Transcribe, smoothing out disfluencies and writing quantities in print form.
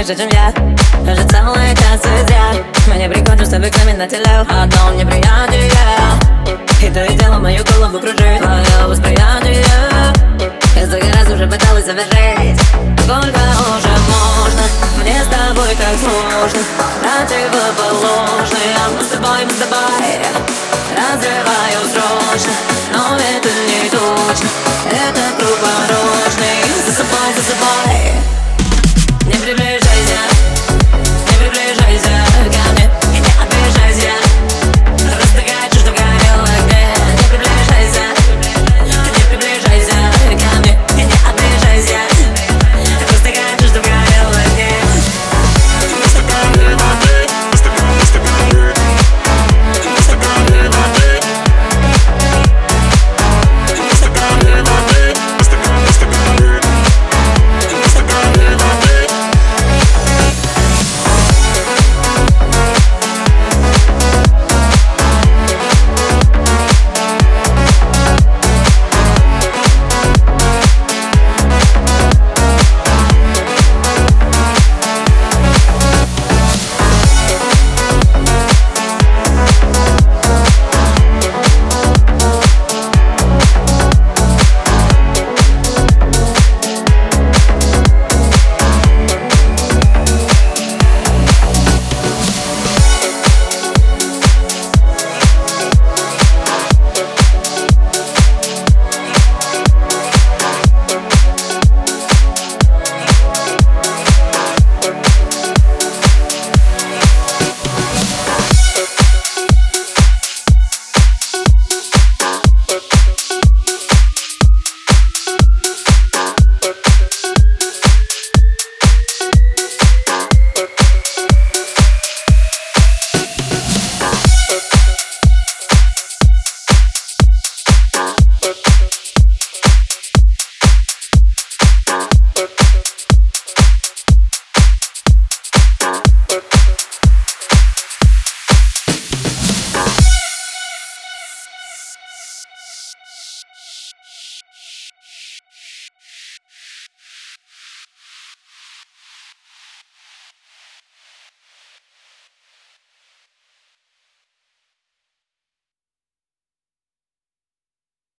больше, чем я. Уже целый час и зря мы не приходим с тобой к нами на теле. Одно неприятие, и то и дело мою голову кружит твое восприятие. Я столько раз уже пыталась завершить. Сколько уже можно? Мне с тобой так сложно. Противоположные. Мы с тобой разрываю срочно. Но это не